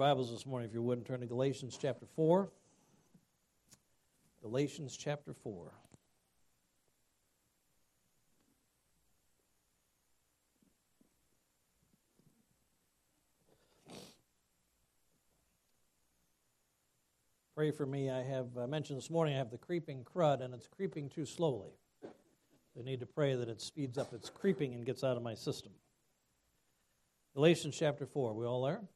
Bibles this morning, if you would, and turn to Galatians chapter 4. Galatians chapter 4. Pray for me. I mentioned this morning I have the creeping crud, and it's creeping too slowly. I need to pray that it speeds up its creeping and gets out of my system. Galatians chapter 4. We all there?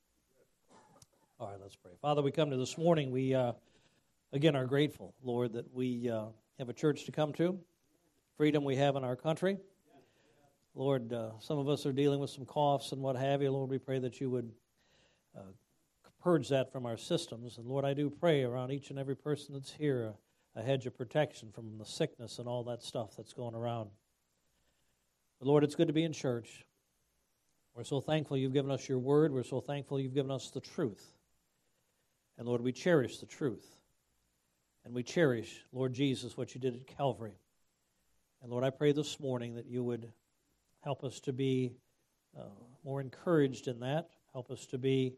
All right, let's pray. Father, we come to this morning. We, again, are grateful, Lord, that we have a church to come to, freedom we have in our country. Lord, some of us are dealing with some coughs and what have you. Lord, we pray that you would purge that from our systems. And Lord, I do pray around each and every person that's here, a hedge of protection from the sickness and all that stuff that's going around. But Lord, it's good to be in church. We're so thankful you've given us your word. We're so thankful you've given us the truth. And Lord, we cherish the truth. And we cherish, Lord Jesus, what you did at Calvary. And Lord, I pray this morning that you would help us to be more encouraged in that. Help us to be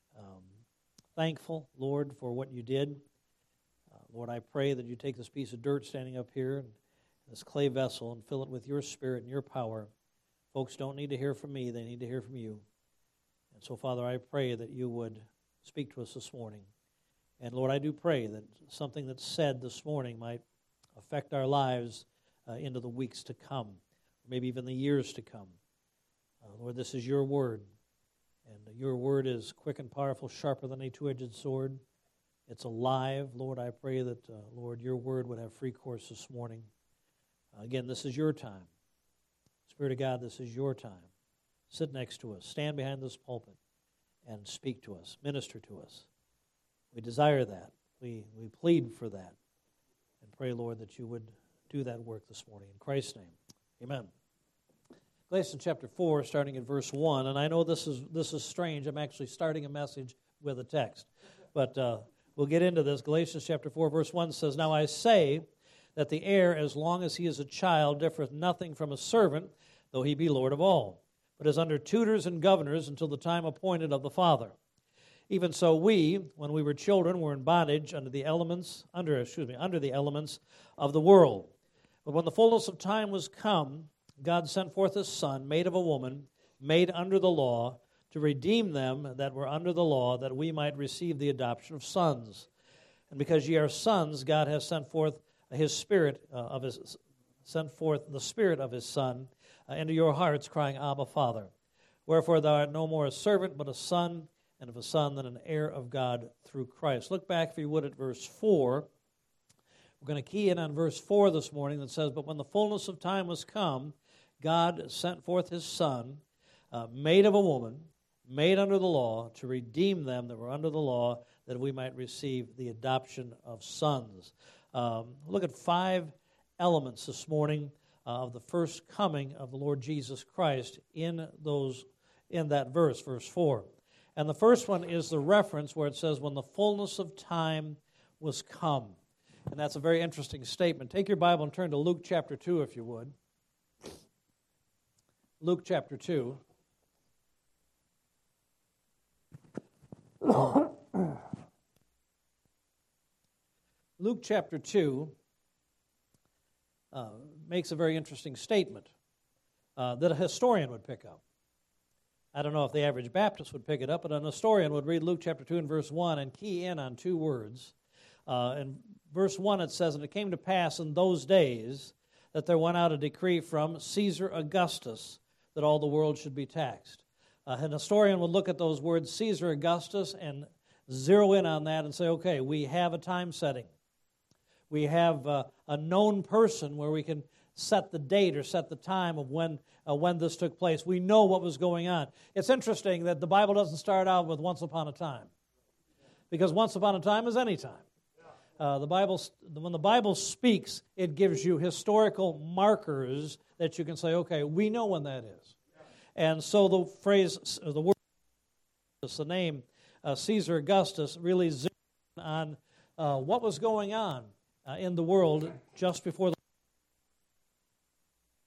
thankful, Lord, for what you did. Lord, I pray that you take this piece of dirt standing up here, and this clay vessel, and fill it with your spirit and your power. Folks don't need to hear from me. They need to hear from you. And so, Father, I pray that you would speak to us this morning. And, Lord, I do pray that something that's said this morning might affect our lives into the weeks to come, maybe even the years to come. Lord, this is your word. And your word is quick and powerful, sharper than a two-edged sword. It's alive. Lord, I pray that, Lord, your word would have free course this morning. Again, this is your time. Spirit of God, this is your time. Sit next to us. Stand behind this pulpit and speak to us. Minister to us. We desire that. We plead for that. And pray, Lord, that you would do that work this morning. In Christ's name, amen. Galatians chapter 4, starting at verse 1. And I know this is strange. I'm actually starting a message with a text. But we'll get into this. Galatians chapter 4, verse 1 says, "Now I say that the heir, as long as he is a child, differeth nothing from a servant, though he be Lord of all, but is under tutors and governors until the time appointed of the Father. Even so we, when we were children, were in bondage under the elements of the world. But when the fullness of time was come, God sent forth his Son, made of a woman, made under the law, to redeem them that were under the law, that we might receive the adoption of sons. And because ye are sons, God has sent forth the Spirit of his Son into your hearts, crying, Abba, Father. Wherefore thou art no more a servant, but a son, and of a son, then an heir of God through Christ." Look back, if you would, at verse 4. We're going to key in on verse 4 this morning that says, "But when the fullness of time was come, God sent forth his Son, made of a woman, made under the law, to redeem them that were under the law, that we might receive the adoption of sons." Look at 5 elements this morning of the first coming of the Lord Jesus Christ in that verse 4. And the first one is the reference where it says, "When the fullness of time was come." And that's a very interesting statement. Take your Bible and turn to Luke chapter 2, if you would. Luke chapter 2. Luke chapter 2 makes a very interesting statement that a historian would pick up. I don't know if the average Baptist would pick it up, but an historian would read Luke chapter 2 and verse 1 and key in on 2 words. In verse 1 it says, "And it came to pass in those days that there went out a decree from Caesar Augustus that all the world should be taxed." An historian would look at those words, Caesar Augustus, and zero in on that and say, okay, we have a time setting. We have a known person where we can set the date or set the time of when this took place. We know what was going on. It's interesting that the Bible doesn't start out with once upon a time, because once upon a time is any time. When the Bible speaks, it gives you historical markers that you can say, okay, we know when that is. And so the phrase, the word, the name Caesar Augustus really zeroed on what was going on in the world just before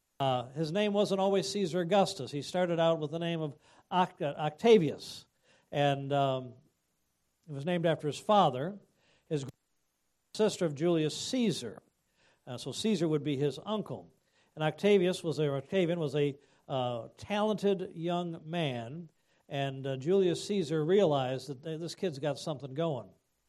his name wasn't always Caesar Augustus. He started out with the name of Octavius. And it was named after his father, his sister of Julius Caesar. So Caesar would be his uncle. And Octavian was a talented young man, and Julius Caesar realized that this kid's got something going.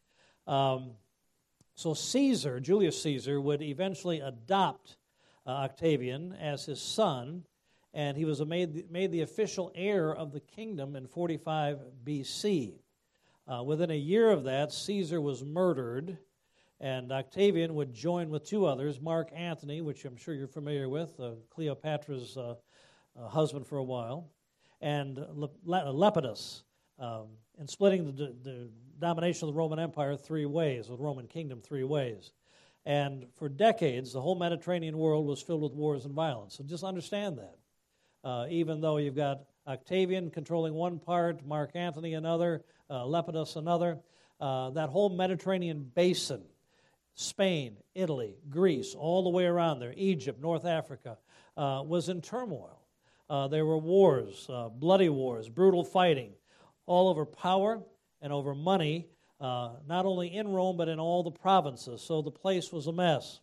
So Julius Caesar, would eventually adopt Octavian as his son, and he was made the official heir of the kingdom in 45 B.C. Within a year of that, Caesar was murdered, and Octavian would join with two others, Mark Antony, which I'm sure you're familiar with, Cleopatra's husband for a while, and Lepidus, in splitting the domination of the Roman Empire three ways, the Roman kingdom three ways. And for decades, the whole Mediterranean world was filled with wars and violence. So just understand that. Even though you've got Octavian controlling one part, Mark Antony another, Lepidus another, that whole Mediterranean basin, Spain, Italy, Greece, all the way around there, Egypt, North Africa, was in turmoil. There were wars, bloody wars, brutal fighting, all over power and over money, not only in Rome but in all the provinces. So the place was a mess.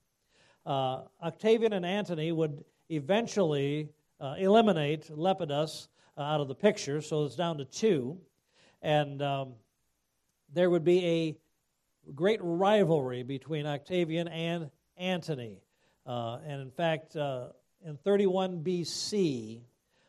Octavian and Antony would eventually eliminate Lepidus out of the picture, so it's down to two. And there would be a great rivalry between Octavian and Antony. And in fact, in 31 B.C.,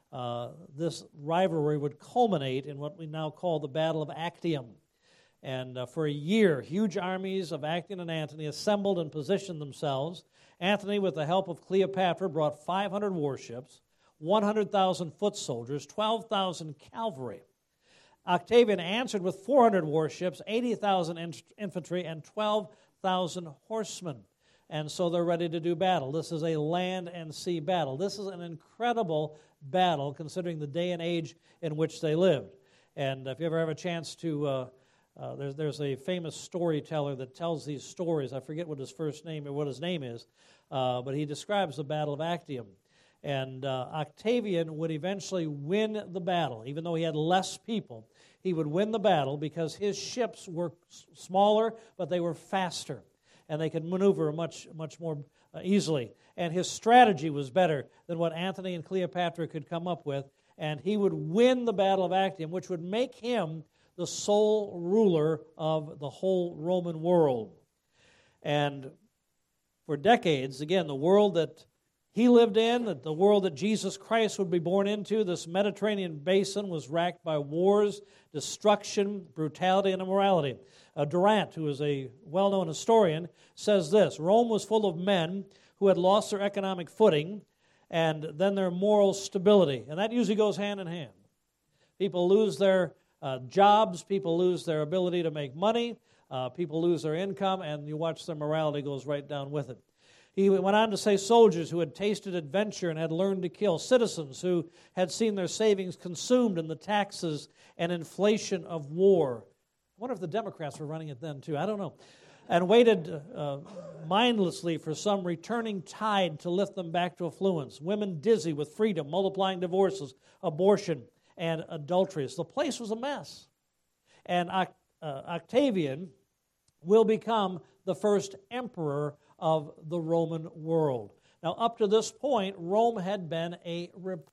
this rivalry would culminate in what we now call the Battle of Actium. And for a year, huge armies of Actium and Antony assembled and positioned themselves. Antony, with the help of Cleopatra, brought 500 warships, 100,000 foot soldiers, 12,000 cavalry. Octavian answered with 400 warships, 80,000 infantry, and 12,000 horsemen. And so they're ready to do battle. This is a land and sea battle. This is an incredible battle considering the day and age in which they lived. And if you ever have a chance to, there's a famous storyteller that tells these stories. I forget what his first name or what his name is, but he describes the Battle of Actium. And Octavian would eventually win the battle. Even though he had less people, he would win the battle because his ships were smaller, but they were faster, and they could maneuver much more easily. And his strategy was better than what Antony and Cleopatra could come up with, and he would win the Battle of Actium, which would make him the sole ruler of the whole Roman world. And for decades, again, the world that he lived in, that the world that Jesus Christ would be born into, this Mediterranean basin was racked by wars, destruction, brutality, and immorality. Durant, who is a well-known historian, says this: Rome was full of men who had lost their economic footing and then their moral stability. And that usually goes hand in hand. People lose their jobs, people lose their ability to make money, people lose their income, and you watch their morality goes right down with it. He went on to say soldiers who had tasted adventure and had learned to kill, citizens who had seen their savings consumed in the taxes and inflation of war. I wonder if the Democrats were running it then too, I don't know. And waited mindlessly for some returning tide to lift them back to affluence. Women dizzy with freedom, multiplying divorces, abortion, and adulteries. The place was a mess. And Octavian will become the first emperor of the Roman world. Now, up to this point, Rome had been a republic.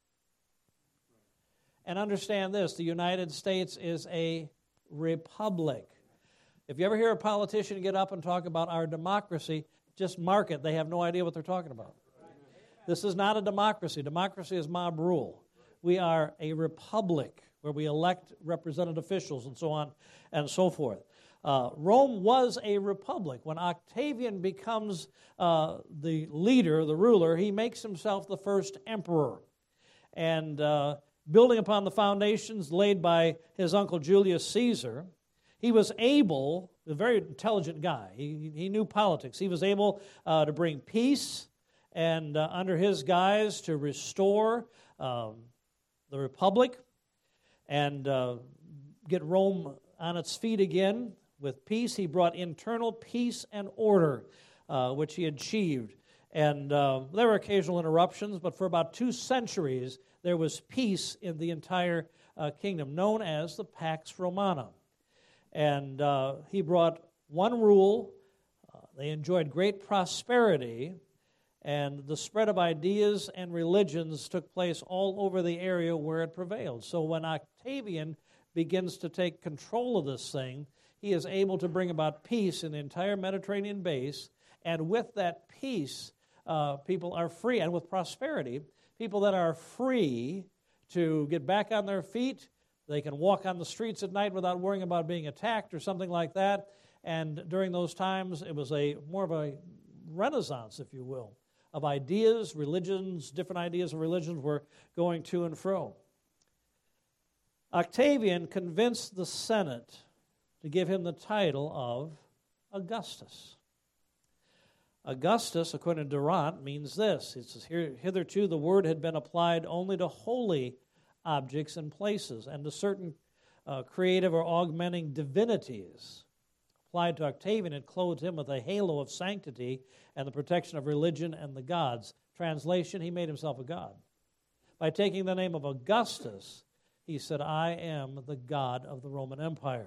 And understand this, the United States is a republic. If you ever hear a politician get up and talk about our democracy, just mark it. They have no idea what they're talking about. This is not a democracy. Democracy is mob rule. We are a republic where we elect representative officials and so on and so forth. Rome was a republic. When Octavian becomes the leader, the ruler, he makes himself the first emperor. And building upon the foundations laid by his uncle Julius Caesar, he was able, a very intelligent guy, he knew politics. He was able to bring peace and under his guise to restore the republic and get Rome on its feet again. With peace, he brought internal peace and order, which he achieved. And there were occasional interruptions, but for about 2 centuries, there was peace in the entire kingdom, known as the Pax Romana. And he brought one rule. They enjoyed great prosperity, and the spread of ideas and religions took place all over the area where it prevailed. So when Octavian begins to take control of this thing, he is able to bring about peace in the entire Mediterranean base, and with that peace, people are free, and with prosperity, people that are free to get back on their feet. They can walk on the streets at night without worrying about being attacked or something like that. And during those times, it was more of a renaissance, if you will, of ideas, religions, different ideas of religions were going to and fro. Octavian convinced the Senate to give him the title of Augustus. Augustus, according to Durant, means this. It says, hitherto the word had been applied only to holy objects and places and to certain creative or augmenting divinities. Applied to Octavian, it clothed him with a halo of sanctity and the protection of religion and the gods. Translation, he made himself a god. By taking the name of Augustus, he said, I am the God of the Roman Empire.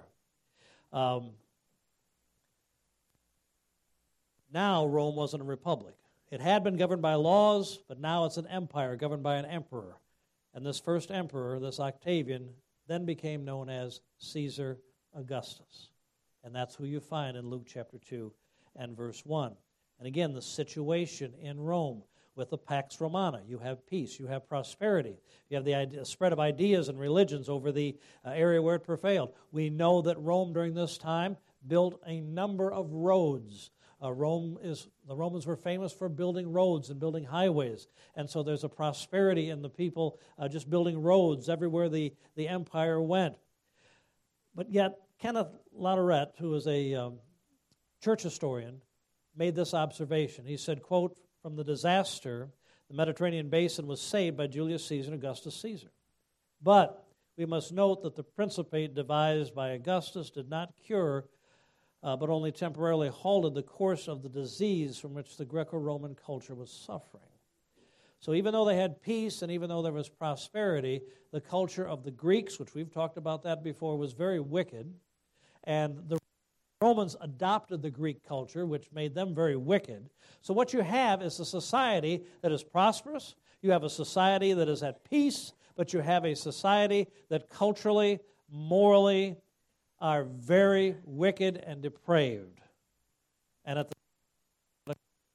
Now Rome wasn't a republic. It had been governed by laws, but now it's an empire governed by an emperor. And this first emperor, this Octavian, then became known as Caesar Augustus. And that's who you find in Luke chapter 2 and verse 1. And again, the situation in Rome with the Pax Romana. You have peace, you have prosperity, you have the spread of ideas and religions over the area where it prevailed. We know that Rome during this time built a number of roads. The Romans were famous for building roads and building highways, and so there's a prosperity in the people just building roads everywhere the empire went. But yet, Kenneth Latourette, who is a church historian, made this observation. He said, quote, from the disaster, the Mediterranean basin was saved by Julius Caesar and Augustus Caesar. But we must note that the principate devised by Augustus did not cure but only temporarily halted the course of the disease from which the Greco-Roman culture was suffering. So even though they had peace and even though there was prosperity, the culture of the Greeks, which we've talked about that before, was very wicked. And the Romans adopted the Greek culture, which made them very wicked. So what you have is a society that is prosperous. You have a society that is at peace, but you have a society that culturally, morally, are very wicked and depraved. And at the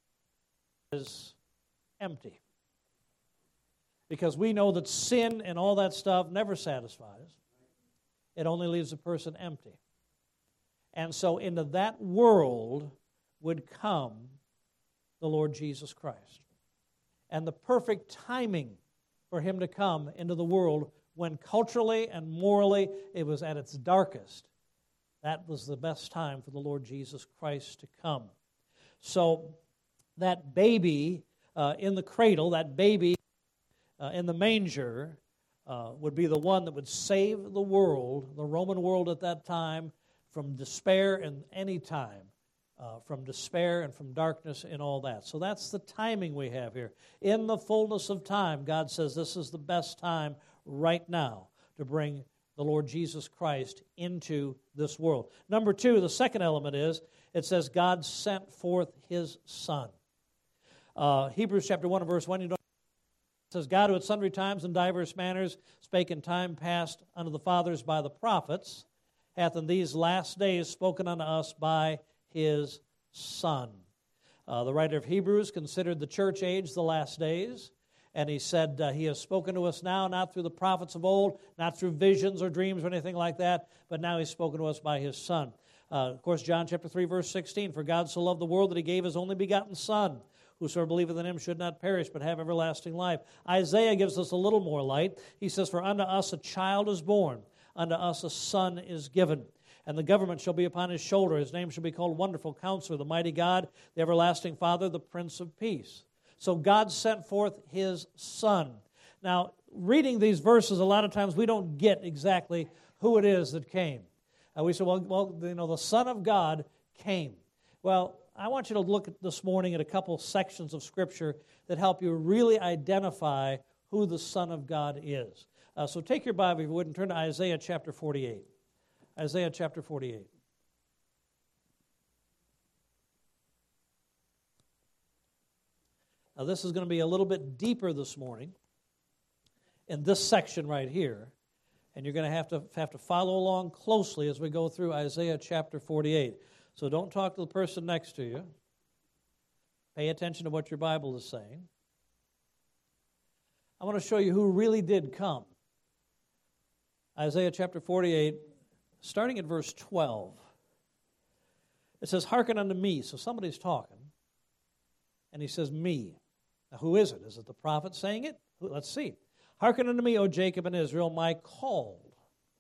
is empty. Because we know that sin and all that stuff never satisfies. It only leaves a person empty. And so into that world would come the Lord Jesus Christ. And the perfect timing for him to come into the world when culturally and morally it was at its darkest. That was the best time for the Lord Jesus Christ to come. So that baby in the cradle, that baby in the manger, would be the one that would save the world, the Roman world at that time, from despair in any time, from despair and from darkness and all that. So that's the timing we have here. In the fullness of time, God says this is the best time right now to bring the Lord Jesus Christ into this world. Number two, the second element is, it says God sent forth His Son. Hebrews chapter 1 and verse 1, it says, God who at sundry times and divers manners spake in time past unto the fathers by the prophets, hath in these last days spoken unto us by His Son. The writer of Hebrews considered the church age the last days, and he said He has spoken to us now, not through the prophets of old, not through visions or dreams or anything like that, but now He's spoken to us by His Son. Of course, John chapter 3, verse 16, for God so loved the world that He gave His only begotten Son, whosoever believeth in Him should not perish, but have everlasting life. Isaiah gives us a little more light. He says, for unto us a child is born, unto us a son is given, and the government shall be upon His shoulder. His name shall be called Wonderful Counselor, the Mighty God, the Everlasting Father, the Prince of Peace. So God sent forth His Son. Now, reading these verses, a lot of times we don't get exactly who it is that came. We say, well, the Son of God came. Well, I want you to look at this morning at a couple sections of Scripture that help you really identify who the Son of God is. So take your Bible, if you would, and turn to Isaiah chapter 48. Isaiah chapter 48. Now this is going to be a little bit deeper this morning in this section right here. And you're going to have to follow along closely as we go through Isaiah chapter 48. So don't talk to the person next to you. Pay attention to what your Bible is saying. I want to show you who really did come. Isaiah chapter 48, starting at verse 12. It says, "Hearken unto me." So somebody's talking. And he says, "Me." Now who is it? Is it the prophet saying it? Let's see. "Hearken unto me, O Jacob and Israel, my called."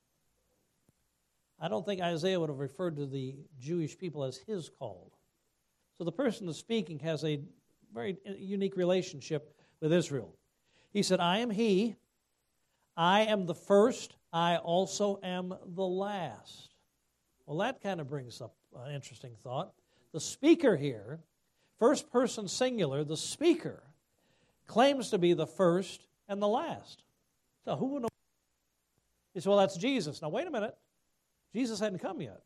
I don't think Isaiah would have referred to the Jewish people as his called. So the person that's speaking has a very unique relationship with Israel. He said, "I am he. I am the first. I also am the last." Well, that kind of brings up an interesting thought. The speaker here, first person singular, the speaker, claims to be the first and the last. So who would know? He said, well, that's Jesus. Now, wait a minute. Jesus hadn't come yet.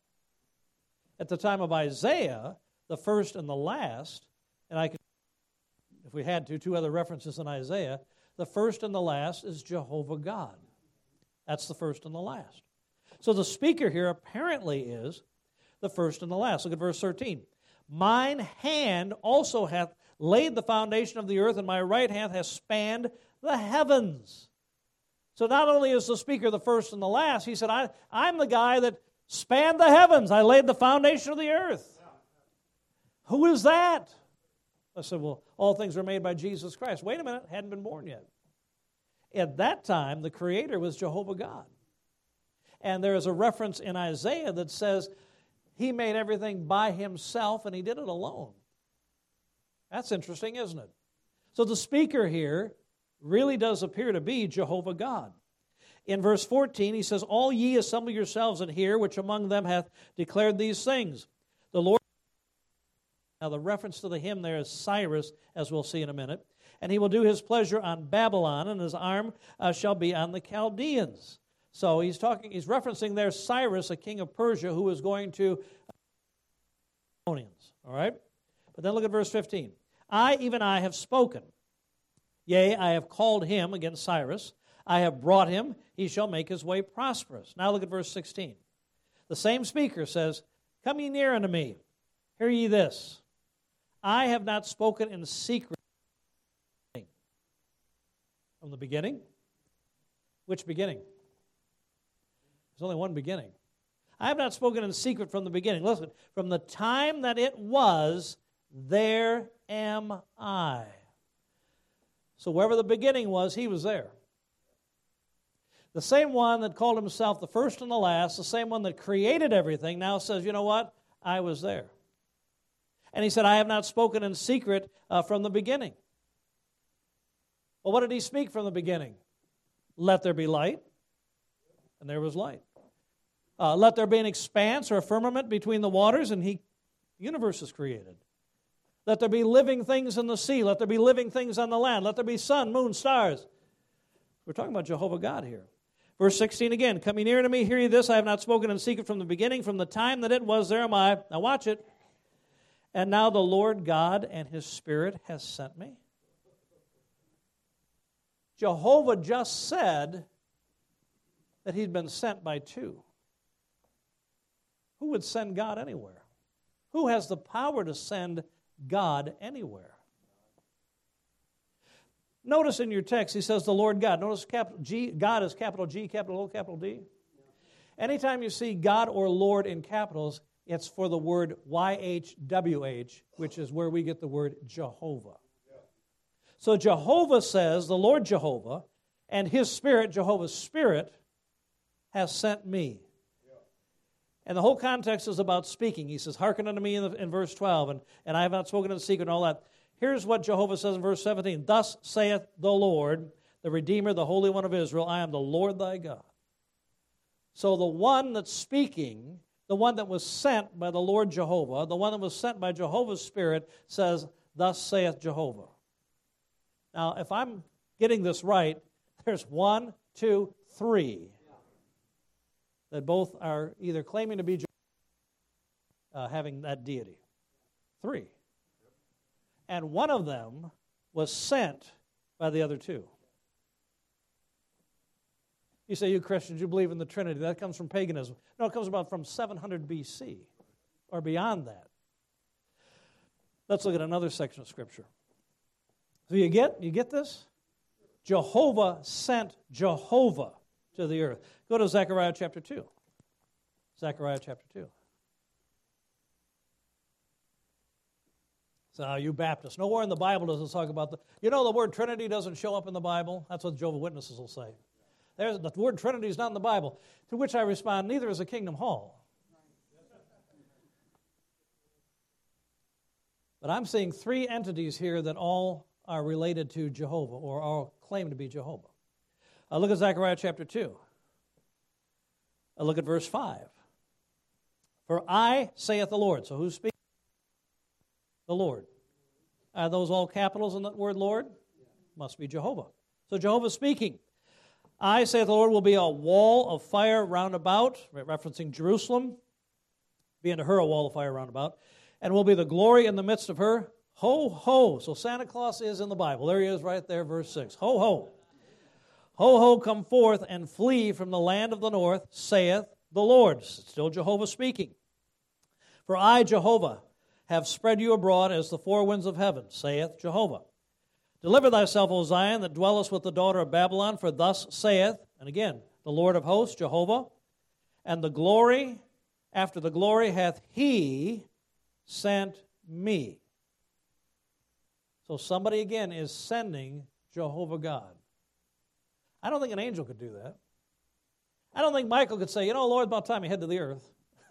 At the time of Isaiah, the first and the last, and I could, if we had to, two other references in Isaiah, the first and the last is Jehovah God. That's the first and the last. So the speaker here apparently is the first and the last. Look at verse 13. "Mine hand also hath laid the foundation of the earth, and my right hand hath spanned the heavens." So not only is the speaker the first and the last, he said, I'm the guy that spanned the heavens. I laid the foundation of the earth. Who is that? I said, well, all things were made by Jesus Christ. Wait a minute, hadn't been born yet. At that time, the Creator was Jehovah God. And there is a reference in Isaiah that says He made everything by Himself and He did it alone. That's interesting, isn't it? So the speaker here really does appear to be Jehovah God. In verse 14, he says, "All ye assemble yourselves and hear, which among them hath declared these things. The Lord..." Now the reference to the hymn there is Cyrus, as we'll see in a minute. "And he will do his pleasure on Babylon, and his arm shall be on the Chaldeans." So he's referencing there Cyrus, a king of Persia, who was going to Babylonians. All right? But then look at verse 15. "I, even I, have spoken. Yea, I have called him," against Cyrus. "I have brought him. He shall make his way prosperous." Now look at verse 16. The same speaker says, "Come ye near unto me. Hear ye this. I have not spoken in secret." From the beginning? Which beginning? There's only one beginning. "I have not spoken in secret from the beginning." Listen, "From the time that it was, there am I." So wherever the beginning was, He was there. The same one that called Himself the first and the last, the same one that created everything, now says, you know what? I was there. And He said, "I have not spoken in secret from the beginning." Well, what did He speak from the beginning? "Let there be light," and there was light. "Let there be an expanse or a firmament between the waters," and the universe is created. "Let there be living things in the sea. Let there be living things on the land. Let there be sun, moon, stars." We're talking about Jehovah God here. Verse 16 again. "Come ye near to me, hear ye this. I have not spoken in secret from the beginning. From the time that it was, there am I." Now watch it. "And now the Lord God and His Spirit has sent me." Jehovah just said that He'd been sent by two. Who would send God anywhere? Who has the power to send God anywhere? Notice in your text, he says the Lord God. Notice capital G, God is capital G, capital O, capital D. Anytime you see God or Lord in capitals, it's for the word YHWH, which is where we get the word Jehovah. So Jehovah says, the Lord Jehovah, and His Spirit, Jehovah's Spirit, has sent me. And the whole context is about speaking. He says, "Hearken unto me," in verse 12, and "I have not spoken in secret," and all that. Here's what Jehovah says in verse 17. "Thus saith the Lord, the Redeemer, the Holy One of Israel, I am the Lord thy God." So the one that's speaking, the one that was sent by the Lord Jehovah, the one that was sent by Jehovah's Spirit, says, "Thus saith Jehovah." Now, if I'm getting this right, there's one, 2, 3. That both are either claiming to be having that deity. 3. And one of them was sent by the other 2. You say, you Christians, you believe in the Trinity. That comes from paganism. No, it comes about from 700 BC or beyond that. Let's look at another section of Scripture. So you get this? Jehovah sent Jehovah to the earth. Go to Zechariah chapter 2. Zechariah chapter 2. So you Baptists, nowhere in the Bible does it talk about the word Trinity doesn't show up in the Bible. That's what Jehovah's Witnesses will say. The word Trinity is not in the Bible. To which I respond, neither is a Kingdom Hall. But I'm seeing 3 entities here that all are related to Jehovah or all claim to be Jehovah. Look at Zechariah chapter 2. Look at verse 5. For I, saith the Lord. So who's speaking? The Lord. Are those all capitals in that word Lord? Must be Jehovah. So Jehovah's speaking. I, saith the Lord, will be a wall of fire round about, referencing Jerusalem, be unto her a wall of fire round about, and will be the glory in the midst of her. Ho, ho. So Santa Claus is in the Bible. There he is right there, verse 6. Ho, ho. Ho, ho, come forth and flee from the land of the north, saith the Lord. Still Jehovah speaking. For I, Jehovah, have spread you abroad as the 4 winds of heaven, saith Jehovah. Deliver thyself, O Zion, that dwellest with the daughter of Babylon, for thus saith, and again, the Lord of hosts, Jehovah, and the glory, after the glory hath he sent me. So somebody again is sending Jehovah God. I don't think an angel could do that. I don't think Michael could say, Lord, about time you head to the earth.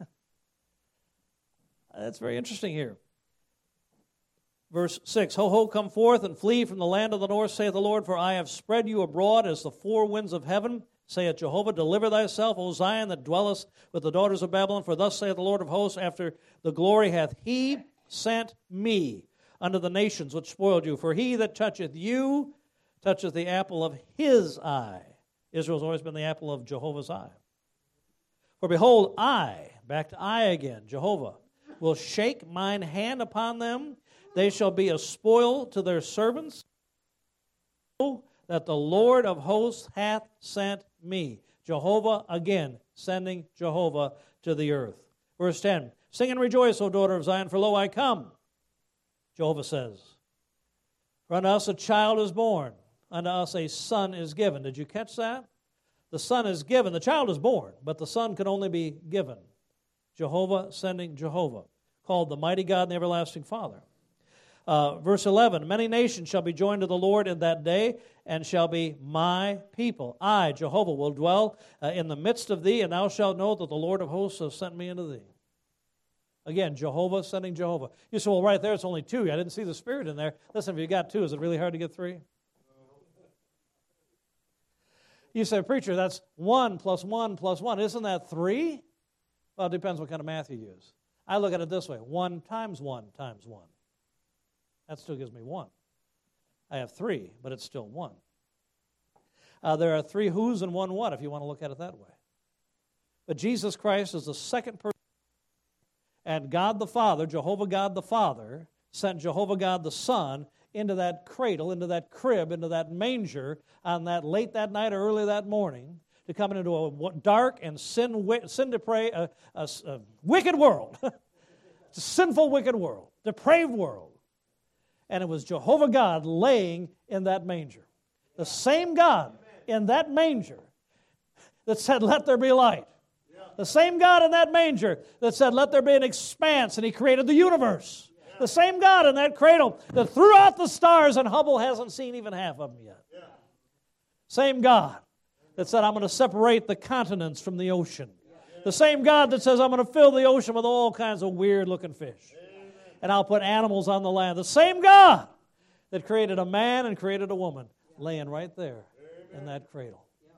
That's very interesting here. Verse 6, Ho, ho, come forth and flee from the land of the north, saith the Lord, for I have spread you abroad as the 4 winds of heaven, saith Jehovah. Deliver thyself, O Zion, that dwellest with the daughters of Babylon, for thus saith the Lord of hosts, after the glory hath he sent me unto the nations which spoiled you. For he that toucheth you toucheth the apple of his eye. Israel's always been the apple of Jehovah's eye. For behold, I, back to I again, Jehovah, will shake mine hand upon them. They shall be a spoil to their servants, that the Lord of hosts hath sent me. Jehovah, again, sending Jehovah to the earth. Verse 10, Sing and rejoice, O daughter of Zion, for lo, I come. Jehovah says, For unto us a child is born, unto us a son is given. Did you catch that? The son is given. The child is born, but the son can only be given. Jehovah sending Jehovah, called the mighty God and the everlasting Father. Verse 11, Many nations shall be joined to the Lord in that day, and shall be my people. I, Jehovah, will dwell in the midst of thee, and thou shalt know that the Lord of hosts has sent me into thee. Again, Jehovah sending Jehovah. You say, well, right there it's only 2. I didn't see the Spirit in there. Listen, if you got 2, is it really hard to get 3? You say, preacher, that's 1 plus 1 plus 1. Isn't that 3? Well, it depends what kind of math you use. I look at it this way, 1 times 1 times 1. That still gives me 1. I have 3, but it's still 1. There are 3 who's and 1 what, if you want to look at it that way. But Jesus Christ is the second person. And God the Father, Jehovah God the Father, sent Jehovah God the Son into that cradle, into that crib, into that manger on that late that night or early that morning to come into a dark and sin-depraved, wicked world. It's a sinful, wicked world, depraved world. And it was Jehovah God laying in that manger. The same God in that manger that said, let there be light. The same God in that manger that said, let there be an expanse, and He created the universe. The same God in that cradle that threw out the stars, and Hubble hasn't seen even half of them yet. Same God that said, I'm going to separate the continents from the ocean. The same God that says, I'm going to fill the ocean with all kinds of weird-looking fish. And I'll put animals on the land. The same God that created a man and created a woman laying right there in that cradle.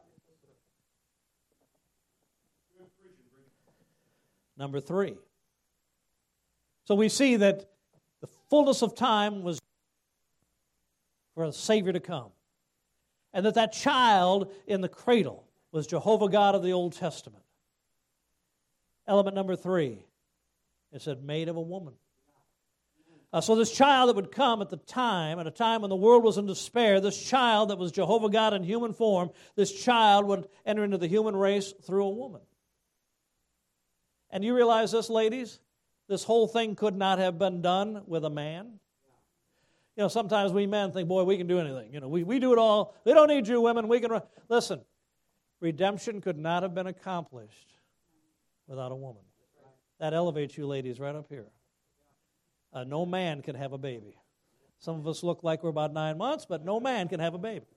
Number 3. So we see that the fullness of time was for a Savior to come. and that child in the cradle was Jehovah God of the Old Testament. Element number 3, it said made of a woman. So this child that would come at a time when the world was in despair, this child that was Jehovah God in human form, this child would enter into the human race through a woman. And you realize this, ladies? This whole thing could not have been done with a man. You know, sometimes we men think, boy, we can do anything. You know, we do it all. We don't need you women. We can. Listen, redemption could not have been accomplished without a woman. That elevates you ladies right up here. No man can have a baby. Some of us look like we're about 9 months, but no man can have a baby.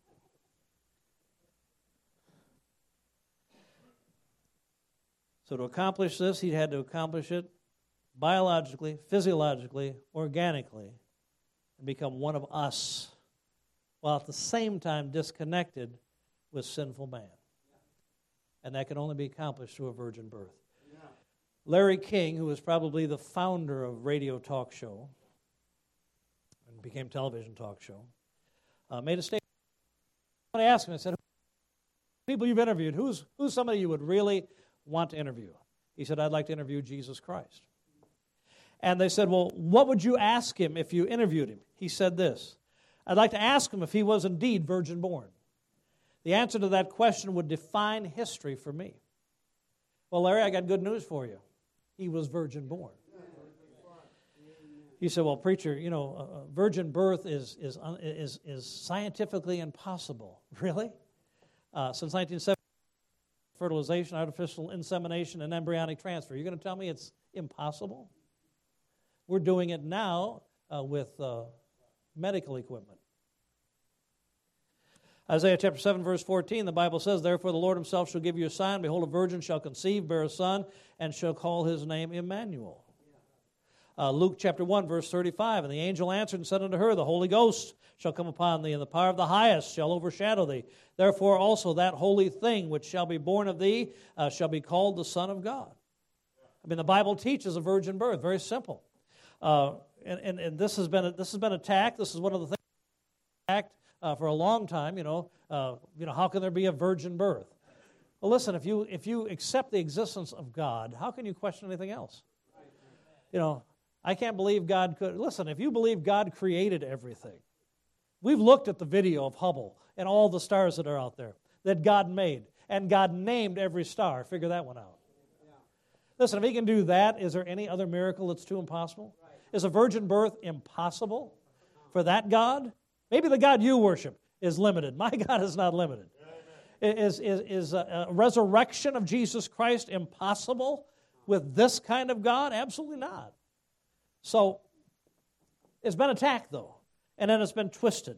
So to accomplish this, he had to accomplish it biologically, physiologically, organically, and become one of us, while at the same time disconnected with sinful man. And that can only be accomplished through a virgin birth. Larry King, who was probably the founder of radio talk show and became television talk show, made a statement. I asked him, I said, people you've interviewed, who's somebody you would really want to interview? He said, I'd like to interview Jesus Christ. And they said, well, what would you ask him if you interviewed him? He said this, I'd like to ask him if he was indeed virgin born. The answer to that question would define history for me. Well, Larry, I got good news for you. He was virgin born. He said, well, preacher, you know, virgin birth is scientifically impossible. Really? Since 1970, fertilization, artificial insemination, and embryonic transfer. You're going to tell me it's impossible? We're doing it now with medical equipment. Isaiah chapter 7, verse 14, the Bible says, therefore the Lord himself shall give you a sign. Behold, a virgin shall conceive, bear a son, and shall call his name Emmanuel. Luke chapter 1, verse 35, and the angel answered and said unto her, the Holy Ghost shall come upon thee, and the power of the highest shall overshadow thee. Therefore also that holy thing which shall be born of thee shall be called the Son of God. I mean, the Bible teaches a virgin birth, very simple. And this has been attacked. This is one of the things attacked for a long time. How can there be a virgin birth? Well, listen, if you accept the existence of God, how can you question anything else? You know, I can't believe God could. Listen, if you believe God created everything, we've looked at the video of Hubble and all the stars that are out there that God made, and God named every star. Figure that one out. Listen, if he can do that, is there any other miracle that's too impossible? Is a virgin birth impossible for that God? Maybe the God you worship is limited. My God is not limited. Is a resurrection of Jesus Christ impossible with this kind of God? Absolutely not. So, it's been attacked, though, and then it's been twisted.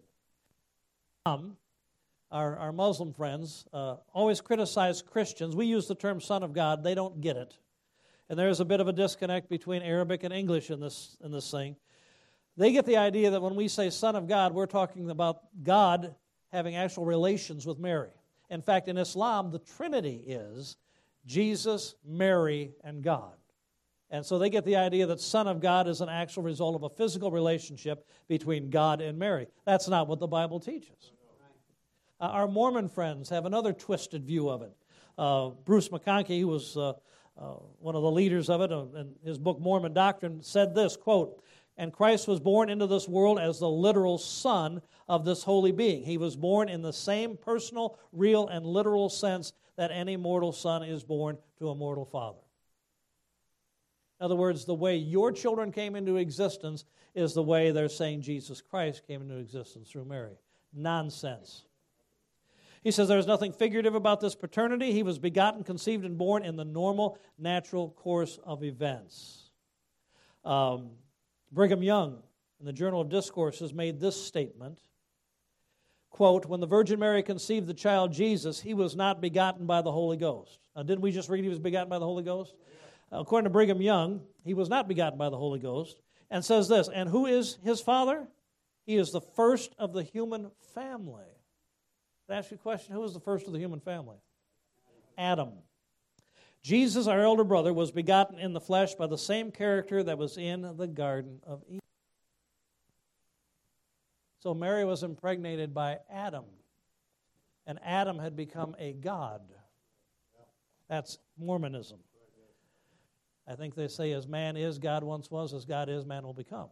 Our Muslim friends always criticize Christians. We use the term Son of God. They don't get it. And there's a bit of a disconnect between Arabic and English in this thing. They get the idea that when we say Son of God, we're talking about God having actual relations with Mary. In fact, in Islam, the Trinity is Jesus, Mary, and God. And so they get the idea that Son of God is an actual result of a physical relationship between God and Mary. That's not what the Bible teaches. Our Mormon friends have another twisted view of it. Bruce McConkie, who was one of the leaders of it, in his book Mormon Doctrine, said this, quote, and Christ was born into this world as the literal son of this holy being. He was born in the same personal, real, and literal sense that any mortal son is born to a mortal father. In other words, the way your children came into existence is the way they're saying Jesus Christ came into existence through Mary. Nonsense. He says there's nothing figurative about this paternity. He was begotten, conceived, and born in the normal, natural course of events. Brigham Young, in the Journal of Discourses, made this statement, quote, when the Virgin Mary conceived the child Jesus, he was not begotten by the Holy Ghost. Now, didn't we just read he was begotten by the Holy Ghost? According to Brigham Young, he was not begotten by the Holy Ghost, and says this, and who is his father? He is the first of the human family. Can I ask you a question? Who was the first of the human family? Adam. Jesus, our elder brother, was begotten in the flesh by the same character that was in the Garden of Eden. So Mary was impregnated by Adam, and Adam had become a god. That's Mormonism. I think they say as man is, God once was, as God is, man will become.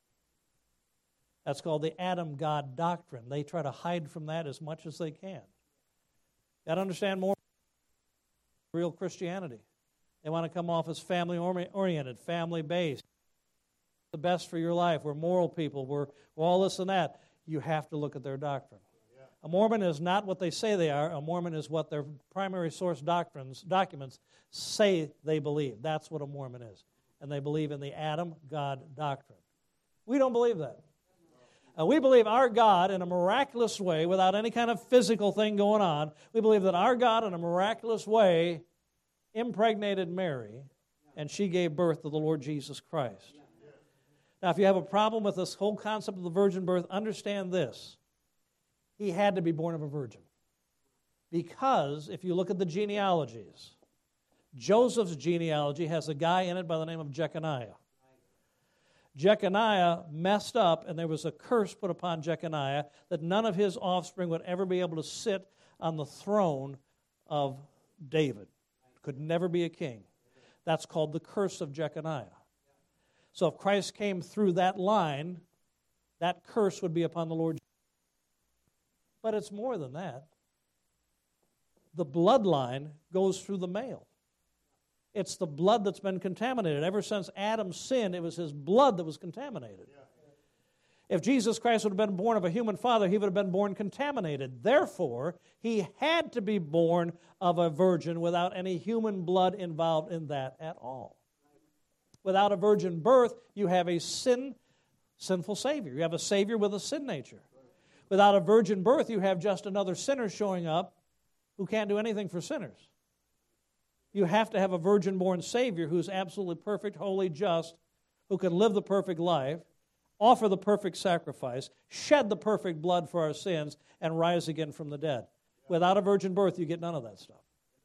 That's called the Adam-God doctrine. They try to hide from that as much as they can. You got to understand more real Christianity. They want to come off as family-oriented, family-based. The best for your life. We're moral people. We're all this and that. You have to look at their doctrine. A Mormon is not what they say they are. A Mormon is what their primary source documents say they believe. That's what a Mormon is. And they believe in the Adam-God doctrine. We don't believe that. We believe our God in a miraculous way, without any kind of physical thing going on, we believe that our God in a miraculous way impregnated Mary, and she gave birth to the Lord Jesus Christ. Now, if you have a problem with this whole concept of the virgin birth, understand this. He had to be born of a virgin. Because if you look at the genealogies, Joseph's genealogy has a guy in it by the name of Jeconiah. Jeconiah messed up, and there was a curse put upon Jeconiah that none of his offspring would ever be able to sit on the throne of David. Could never be a king. That's called the curse of Jeconiah. So if Christ came through that line, that curse would be upon the Lord. But it's more than that. The bloodline goes through the male. It's the blood that's been contaminated. Ever since Adam sinned, it was his blood that was contaminated. If Jesus Christ would have been born of a human father, he would have been born contaminated. Therefore, he had to be born of a virgin without any human blood involved in that at all. Without a virgin birth, you have a sinful Savior. You have a Savior with a sin nature. Without a virgin birth, you have just another sinner showing up who can't do anything for sinners. You have to have a virgin-born Savior who's absolutely perfect, holy, just, who can live the perfect life, offer the perfect sacrifice, shed the perfect blood for our sins, and rise again from the dead. Without a virgin birth, you get none of that stuff.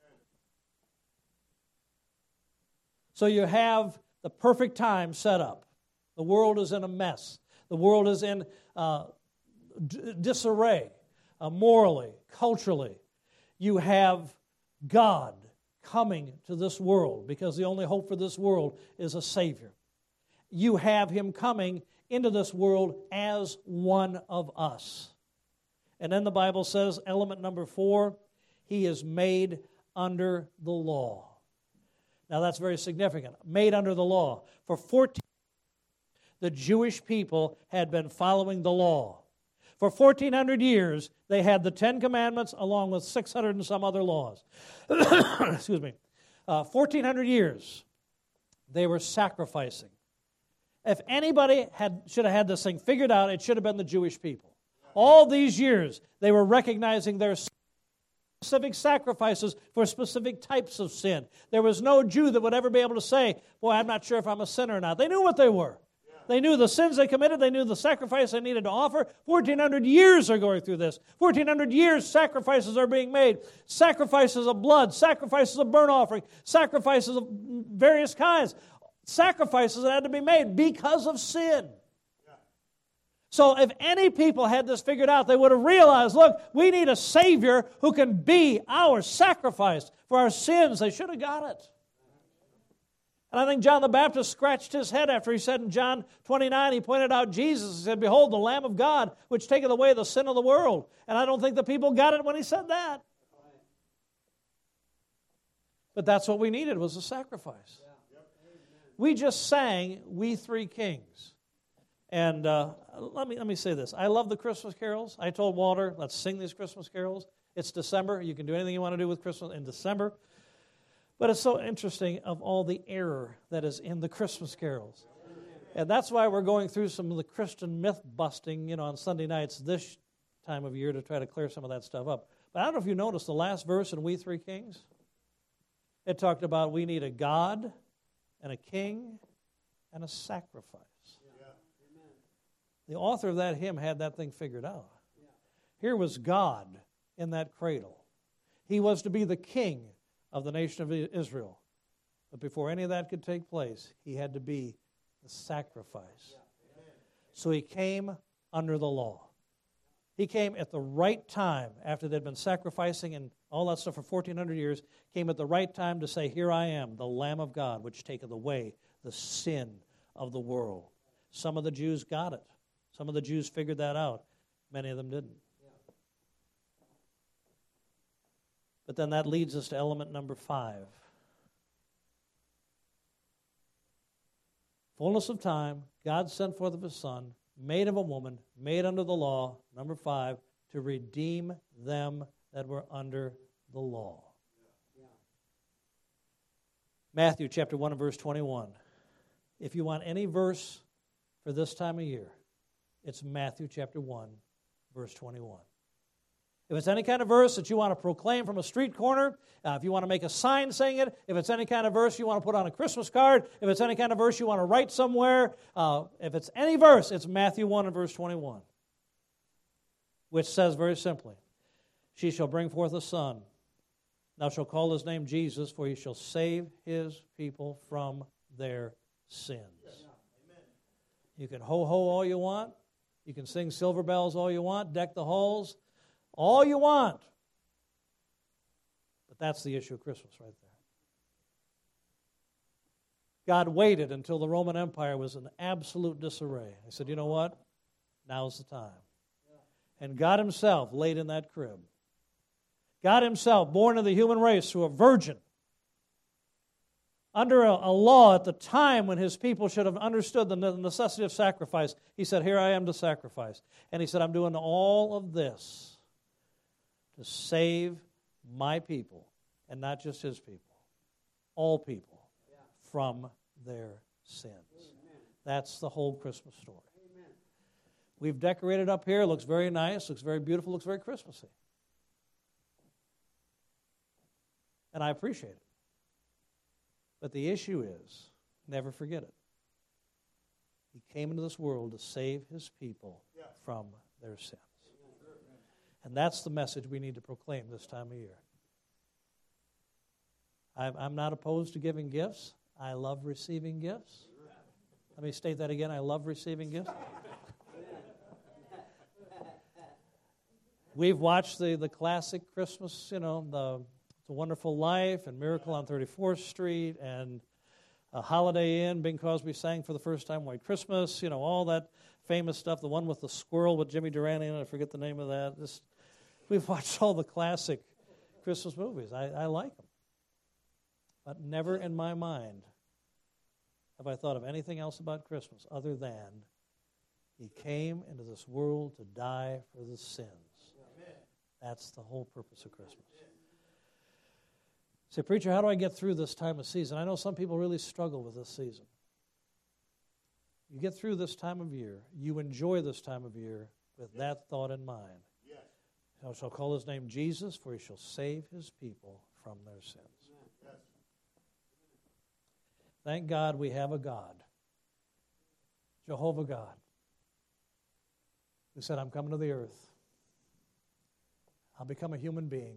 So you have the perfect time set up. The world is in a mess. The world is in disarray, morally, culturally. You have God coming to this world because the only hope for this world is a Savior. You have Him coming into this world as one of us. And then the Bible says, element number 4, He is made under the law. Now that's very significant. Made under the law. For 14 the Jewish people had been following the law. For 1,400 years, they had the 10 Commandments along with 600 and some other laws. Excuse me. 1,400 years, they were sacrificing. If anybody should have had this thing figured out, it should have been the Jewish people. All these years, they were recognizing their specific sacrifices for specific types of sin. There was no Jew that would ever be able to say, boy, I'm not sure if I'm a sinner or not. They knew what they were. They knew the sins they committed. They knew the sacrifice they needed to offer. 1,400 years are going through this. 1,400 years sacrifices are being made. Sacrifices of blood, sacrifices of burnt offering, sacrifices of various kinds. Sacrifices that had to be made because of sin. So if any people had this figured out, they would have realized, look, we need a Savior who can be our sacrifice for our sins. They should have got it. And I think John the Baptist scratched his head after he said in John 29, he pointed out Jesus. He said, behold, the Lamb of God, which taketh away the sin of the world. And I don't think the people got it when he said that. But that's what we needed, was a sacrifice. We just sang We Three Kings. And let me say this. I love the Christmas carols. I told Walter, let's sing these Christmas carols. It's December. You can do anything you want to do with Christmas in December. But it's so interesting of all the error that is in the Christmas carols. And that's why we're going through some of the Christian myth busting, on Sunday nights this time of year to try to clear some of that stuff up. But I don't know if you noticed the last verse in We Three Kings. It talked about we need a God and a king and a sacrifice. The author of that hymn had that thing figured out. Here was God in that cradle. He was to be the king of the nation of Israel. But before any of that could take place, he had to be the sacrifice. So he came under the law. He came at the right time after they'd been sacrificing and all that stuff for 1,400 years, came at the right time to say, here I am, the Lamb of God, which taketh away the sin of the world. Some of the Jews got it. Some of the Jews figured that out. Many of them didn't. But then that leads us to element number 5. Fullness of time, God sent forth of His Son, made of a woman, made under the law, number 5, to redeem them that were under the law. Matthew chapter 1 and verse 21. If you want any verse for this time of year, it's Matthew chapter 1, verse 21. If it's any kind of verse that you want to proclaim from a street corner, if you want to make a sign saying it, if it's any kind of verse you want to put on a Christmas card, if it's any kind of verse you want to write somewhere, if it's any verse, it's Matthew 1 and verse 21, which says very simply, she shall bring forth a son. Thou shalt call his name Jesus, for he shall save his people from their sins. You can ho-ho all you want. You can sing silver bells all you want, deck the halls, all you want. But that's the issue of Christmas right there. God waited until the Roman Empire was in absolute disarray. He said, you know what? Now's the time. And God Himself laid in that crib. God Himself, born of the human race through a virgin, under a law at the time when His people should have understood the necessity of sacrifice, He said, here I am to sacrifice. And He said, I'm doing all of this to save my people, and not just His people, all people, from their sins. That's the whole Christmas story. We've decorated up here. It looks very nice, looks very beautiful, looks very Christmassy. And I appreciate it. But the issue is, never forget it. He came into this world to save His people from their sins. And that's the message we need to proclaim this time of year. I'm not opposed to giving gifts. I love receiving gifts. Let me state that again. I love receiving gifts. We've watched the classic Christmas, the It's a Wonderful Life and Miracle on 34th Street and Holiday Inn. Bing Crosby sang for the first time White Christmas, all that famous stuff. The one with the squirrel with Jimmy Durante in it, I forget the name of that. We've watched all the classic Christmas movies. I like them. But never in my mind have I thought of anything else about Christmas other than He came into this world to die for the sins. That's the whole purpose of Christmas. Say, preacher, how do I get through this time of season? I know some people really struggle with this season. You get through this time of year, you enjoy this time of year with that thought in mind. Yes. Thou shalt call His name Jesus, for He shall save His people from their sins. Yes. Thank God we have a God, Jehovah God, who said, I'm coming to the earth. I'll become a human being.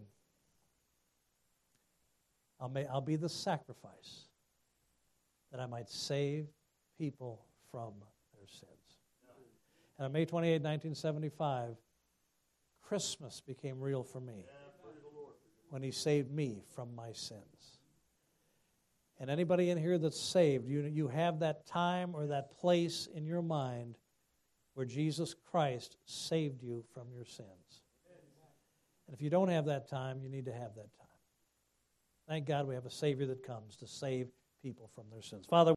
I'll be the sacrifice that I might save people from their sins. And on May 28, 1975, Christmas became real for me when He saved me from my sins. And anybody in here that's saved, you have that time or that place in your mind where Jesus Christ saved you from your sins. And if you don't have that time, you need to have that time. Thank God we have a Savior that comes to save people from their sins. Father,